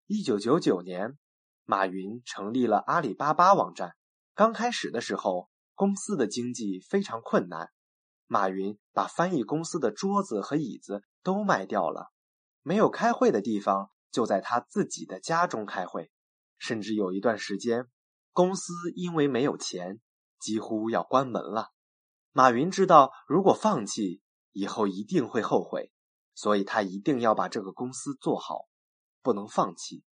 1999年，马云成立了阿里巴巴网站。刚开始的时候，公司的经济非常困难，马云把翻译公司的桌子和椅子都卖掉了，没有开会的地方就在他自己的家中开会，甚至有一段时间，公司因为没有钱，几乎要关门了。马云知道如果放弃，以后一定会后悔，所以他一定要把这个公司做好，不能放弃。